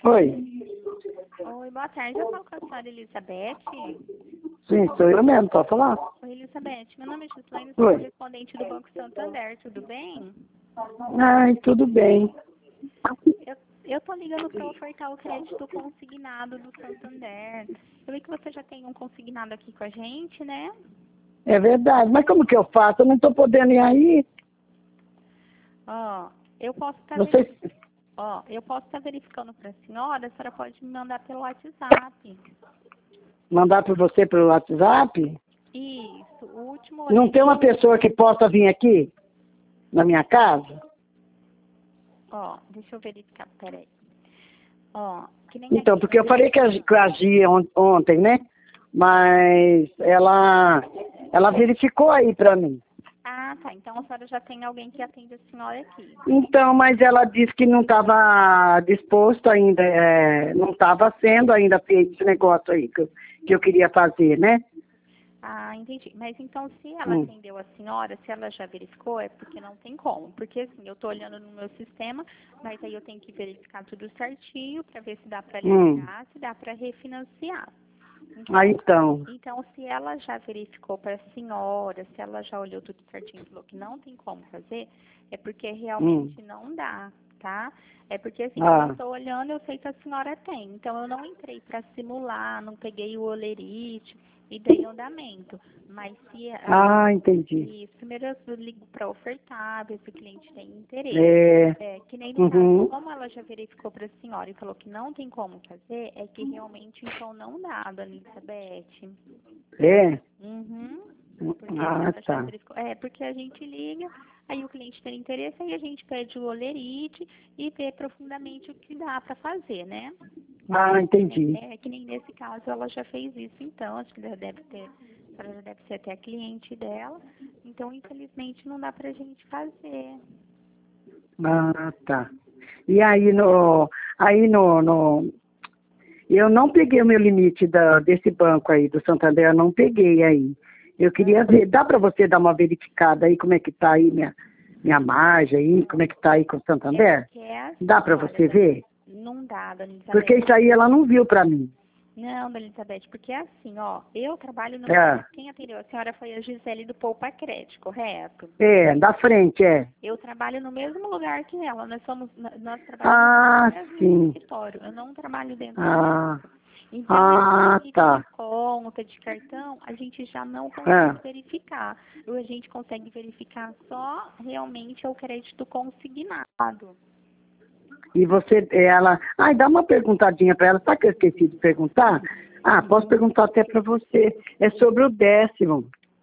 Oi. Oi, boa tarde. Eu falo com a senhora Elizabeth. Sim, sou eu mesmo, pode falar? Oi, Elizabeth. Meu nome é Gislaine, Oi. sou correspondente do Banco Santander. Tudo bem? Ai, tudo bem. Eu tô ligando para ofertar o crédito consignado do Santander. Eu vi que você já tem um consignado aqui com a gente, né? É verdade, mas como que eu faço? Eu não tô podendo ir aí. Ó, eu posso estar Vocês... verificando para a senhora pode me mandar pelo WhatsApp. Mandar para você pelo WhatsApp? Isso, o último... Não tem uma pessoa que possa vir aqui na minha casa? Ó, deixa eu verificar, peraí. Ó, que nem Então, aqui. porque eu falei que a Gia ontem, né? Mas ela verificou aí para mim. Ah, tá. Então a senhora já tem alguém que atende a senhora aqui. Então, mas ela disse que não estava disposto ainda, não estava sendo ainda feito esse negócio aí que eu queria fazer, né? Ah, entendi. Mas então, se ela atendeu a senhora, se ela já verificou, é porque não tem como. Porque assim, eu estou olhando no meu sistema, mas aí eu tenho que verificar tudo certinho para ver se dá para liberar, se dá para refinanciar. Então. Se ela já verificou para a senhora, se ela já olhou tudo certinho e falou que não tem como fazer, é porque realmente não dá, tá? É porque assim, eu estou olhando, eu sei que a senhora tem. Então, eu não entrei para simular, não peguei o olerite e dei andamento. Mas se... entendi. Isso, primeiro eu ligo para ofertar, ver se o cliente tem interesse. Que nem no caso, como ela já verificou para a senhora e falou que não tem como fazer, é que realmente então não dá, dona Elizabeth. É? Porque ela já verificou. Porque a gente liga, aí o cliente tem interesse, aí a gente pede o olerite e vê profundamente o que dá para fazer, né? Entendi. Que nem nesse caso ela já fez isso, então, acho que ela já deve ser até a cliente dela, então infelizmente não dá pra gente fazer. Tá. E aí eu não peguei o meu limite desse banco aí, do Santander, eu não peguei aí. Eu queria ver, dá para você dar uma verificada aí, como é que tá aí minha margem aí, como é que tá aí com o Santander? Dá para você ver? Não dá, dona Elizabeth. Porque isso aí ela não viu para mim. Não, dona Elizabeth, porque é assim, ó, eu trabalho no... Quem atendeu a senhora foi a Gisele do Poupa Crédito, correto? Da frente, Eu trabalho no mesmo lugar que ela, nós trabalhamos no mesmo escritório, eu não trabalho dentro do banco. Então, de conta, de cartão, a gente já não consegue verificar. A gente consegue verificar só realmente o crédito consignado. E dá uma perguntadinha para ela, sabe que eu esqueci de perguntar? Posso perguntar até para você, é sobre o 10º.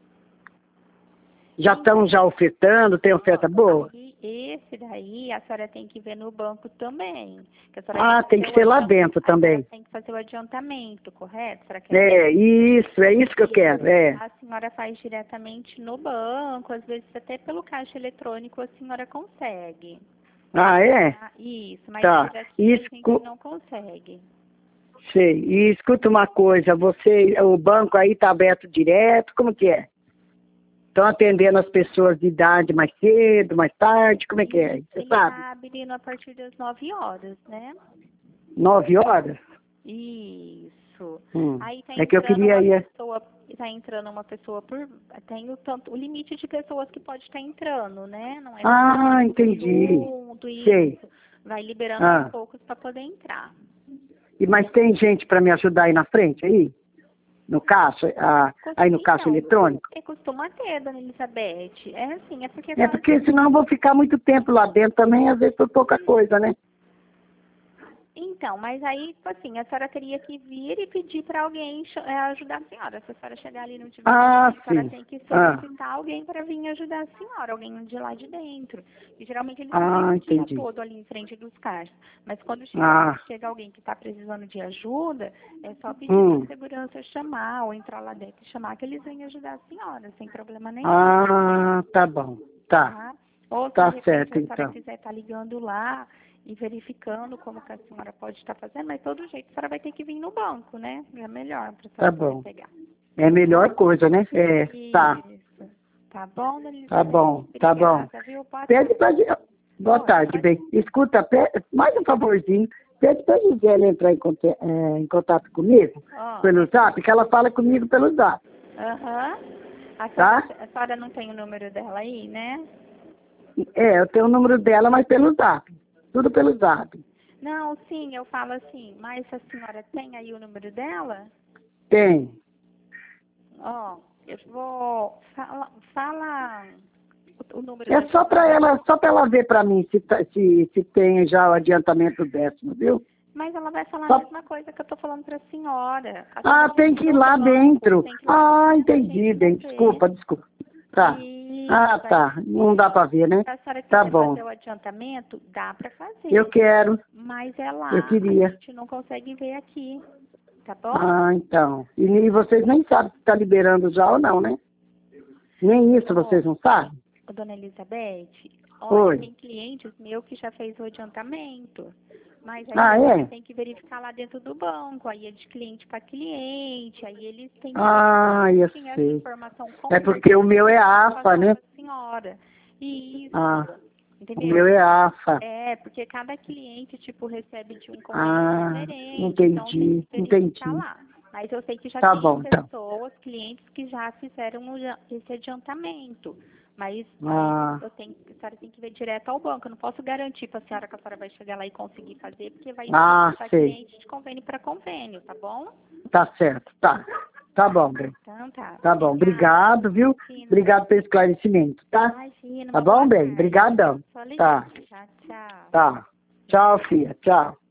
Já estão ofertando, tem oferta boa? Esse daí a senhora tem que ver no banco também. Tem que ser lá dentro também. Tem que fazer o adiantamento, correto? É isso que eu quero, A senhora faz diretamente no banco, às vezes até pelo caixa eletrônico a senhora consegue. Isso, mas diretamente a gente não consegue. Sei. E escuta uma coisa, o banco aí está aberto direto, como que é? Estão atendendo as pessoas de idade mais cedo, mais tarde, como é que é? Você sabe? Ele está abrindo a partir das 9 horas, né? 9 horas? Isso. Aí que eu queria está entrando uma pessoa por... Tem o limite de pessoas que pode estar entrando, né? Não é entendi. Junto, isso. Vai liberando aos poucos para poder entrar. Mas tem gente para me ajudar aí na frente, aí? No caixa, aí no caixa eletrônico? Costuma ter, dona Elizabeth. É assim, é porque... porque senão eu vou ficar muito tempo lá dentro também, às vezes por pouca coisa, né? Então, mas aí, assim, a senhora teria que vir e pedir para alguém ajudar a senhora. Se a senhora chegar ali e não tiver, a senhora tem que solicitar alguém para vir ajudar a senhora, alguém de lá de dentro. E geralmente eles ficam o dia todo ali em frente dos caixas. Mas quando chega alguém que está precisando de ajuda, é só pedir para a segurança chamar, ou entrar lá dentro e chamar, que eles vêm ajudar a senhora, sem problema nenhum. Tá bom, tá. Ou se tá de repente certo, a senhora então. quiser estar ligando lá e verificando como que a senhora pode estar fazendo, mas de todo jeito a senhora vai ter que vir no banco, né? É melhor para a senhora poder pegar. É a melhor coisa, né? Tá. Isso. Tá bom, dona Elizabeth? Tá bom, tá bom. Obrigada, viu? Boa tarde, bem. Escuta, mais um favorzinho. Pede pra Gisele entrar em contato comigo pelo Zap, que ela fala comigo pelo Zap. Aham. Tá? A senhora não tem o número dela aí, né? Eu tenho o número dela, mas pelo Zap. Tudo pelo Zap. Não, sim, eu falo assim, mas a senhora tem aí o número dela? Tem. Ó, eu vou... Fala o número É só pra ela ver pra mim se tem já o adiantamento 10º, viu? Mas ela vai falar a mesma coisa que eu tô falando pra senhora. Tem que ir lá dentro. Entendi, bem. Desculpa. Tá. Tá. Não dá pra ver, né? Se a senhora Tá quiser bom. fazer o adiantamento, dá pra fazer. Eu quero. Mas é lá. Eu queria. A gente não consegue ver aqui. Tá bom? Então. E vocês nem sabem se tá liberando já ou não, né? Nem isso vocês não sabem? Dona Elizabeth, olha, Oi. tem clientes meus que já fez o adiantamento. Mas aí tem que verificar lá dentro do banco. Aí é de cliente para cliente. Aí eles têm que eu essa sei. informação É porque o meu é AFA, né? Senhora. Isso. Entendeu? O meu é AFA. Porque cada cliente, tipo, recebe de um convênio diferente. Entendi, Então, tem que verificar lá. Mas eu sei que já tem pessoas, clientes, que já fizeram esse adiantamento. Mas a senhora tem que ver direto ao banco. Eu não posso garantir para a senhora que a senhora vai chegar lá e conseguir fazer, porque vai ser cliente de convênio para convênio, tá bom? Tá certo, tá. Tá bom, bem. Então tá. Tá bom, obrigado, viu? Obrigado pelo esclarecimento, tá? Imagina, tá bom, bem? Obrigadão. Tá. Tchau, tchau. Tá. Tchau, filha. Tchau.